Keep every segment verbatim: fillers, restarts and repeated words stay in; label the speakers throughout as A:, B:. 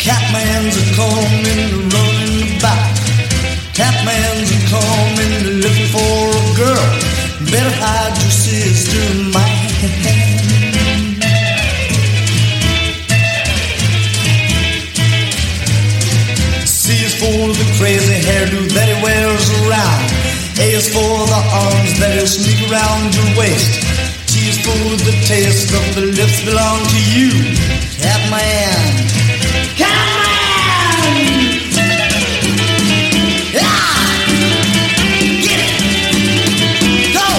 A: Catman's a coming, running about. Catman's a coming, looking for a girl. Better hide your sister, man. C is for the crazy hairdo that he wears around. A is for the arms that he'll sneak around your waist. T is for the taste of the lips belong to you, Catman. Catman! Yeah! Get it! Go!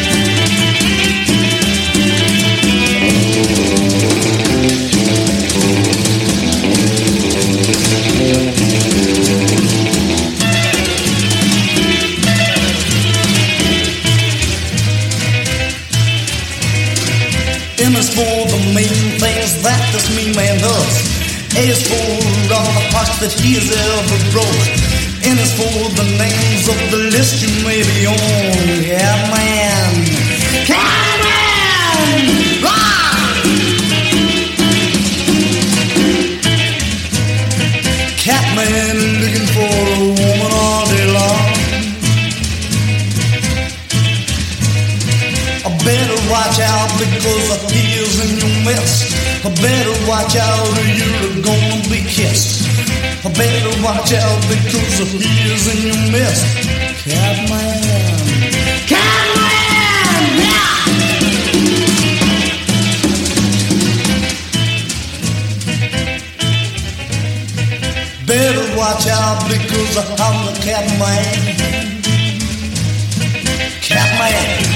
A: M is for the main things that this mean man does. A is for all the hearts that he has ever broke. N is for the names of the list you may be on. Catman! Catman! Rock! Catman looking for a woman all day long. I better watch out because he is in your midst. I better watch out or you're gonna be kissed. I better watch out because he is in your midst. Catman. Catman! Yeah! Better watch out because I'm the Catman. Catman.